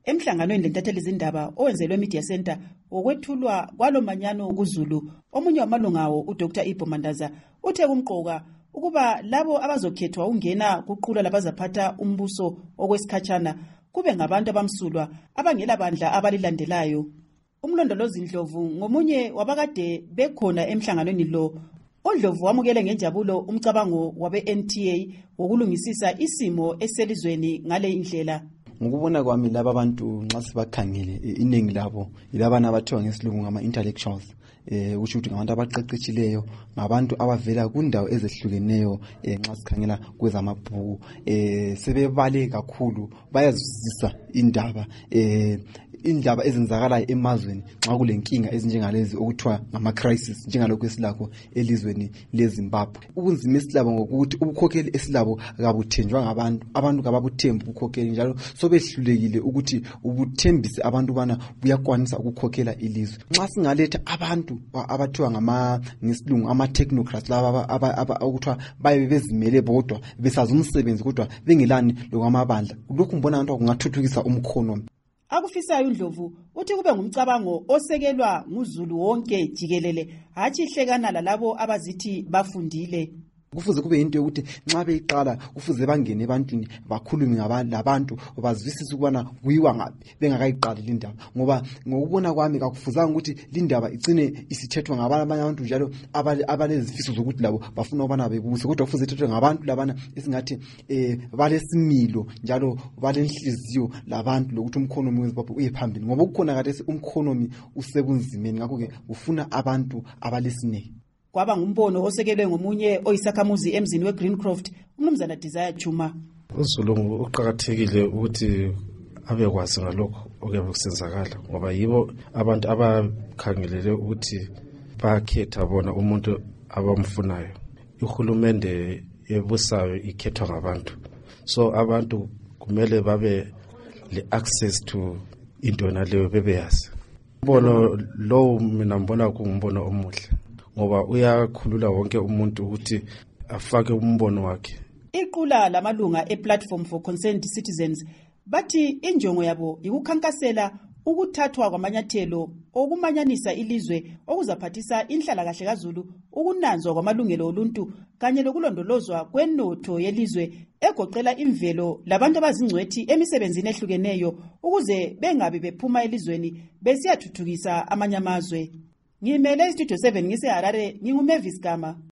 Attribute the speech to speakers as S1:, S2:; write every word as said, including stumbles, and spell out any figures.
S1: Emhlanganweni lentatheli izindaba owenzelwe Media Center okwethulwa kwalomanyano kuZulu, omunye wamalungawo uDr Ibo Mandaza uthe kumqoka ukuba labo abazokhethwa ungena kuqula labazaphatha umbuso okwesikhatshana kube ngabantu abamsulwa abangela bandla abalilandelayo. Umlondolozi Ndlovu ngomunye wabakade bekhona emhlanganweni lo. uNdlovu wamukele ngenjabulo umcabango wabe N T A wokulungisisa isimo eselizweni ngale indlela.
S2: Ngokubona kwami laba abantu nxa sibakhangele iningi labo yilabana abathiwa ngesilungu ngama intellectuals, eh usho ukuthi ngabantu abaqeqetshileyo, ngabantu abavela kundawo ezehlukeneyo nxa sikhangela kwezamabhuku, eh sebebale kakhulu, bayazwisisa indaba eh indaba ezenzakalayo emazweni nxa kulenkinga ezinjengalezi okuthiwa ngama crisis njengalokho esilakho elizweni leZimbabwe. Ubunzima esilabo ngokuthi ubukhokheli esilabo kabuthenjwa ngabantu, abantu kababuthembu ubukhokheli, njalo sobehlulekile ukuthi ubuthembise abantu bana buyakwanisa ukukhokhela ilizwe. Nxa singaletha abantu abathiwa ngama ngesilungu ama technocrats laba okuthiwa baye bezimele bodwa besazi umsebenzi kodwa bengelani lokwamabandla, lokhu mbona abantu kungathuthukisa umkhono.
S1: Akufisayo uNdlovu uthi kube ngumcabango osekelwa nguZulu wonke jikelele, hatshi ihlekana lalabo abazithi bafundile.
S2: Kufuze kube into yokuthi nxa beyiqala kufuze bangene ebantwini bakhulume ngabantu bazwisise ukubana kuyiwa ngapi bengakayiqali lindaba, ngoba ngokubona kwami kakufuzanga ukuthi lindaba igcine isithethwa ngabanye abantu njalo abalezifiso zokuthi labo bafuna ukubana bebuse, kodwa kufuze ithethwe ngabantu labana esingathi eh balesimilo njalo balenhliziyo labantu lokuthi umkhonomi weZimbabwe uye phambili, ngoba ukukhona kade umkhonomi usebunzimeni, ngakho ke ufuna abantu abalesineke.
S1: Kwaba ngumbono osekelwe ngomunye oyisakhamuzi emzini weGreencroft, umnumzana Desire Chuma.
S3: uZulu uqhakathekile ukuthi abekwazi ngalokho okuyabe kusenzakala, ngoba yibo abantu abakhangelele ukuthi bakhetha bona umuntu abamfunayo. Uhulumende yebusayo ikhethwa ngabantu, so abantu kumele babe le access to into naleyo bebeyazi. Umbono lo mina mbona kungumbono omuhle, ngoba uyakhulula wonke umuntu ukuthi afake umbono wakhe.
S1: Iqula lamalunga ePlatform for Concerned Citizens bathi injongo yabo ikukhankasela ukuthathwa kwamanyathelo okumanyanisa ilizwe okuzaphathisa inhlala kahle kaZulu, ukunanzwa kwamalungelo oluntu kanye lokulondolozwa kwenotho yelizwe egoqela imvelo labantu abazingcwethi emisebenzini ehlukeneyo ukuze bengabi bephuma elizweni besiyathuthukisa amanye amazwe. Ngimele iStudio seven ngise Harare, nginguMavis Gama.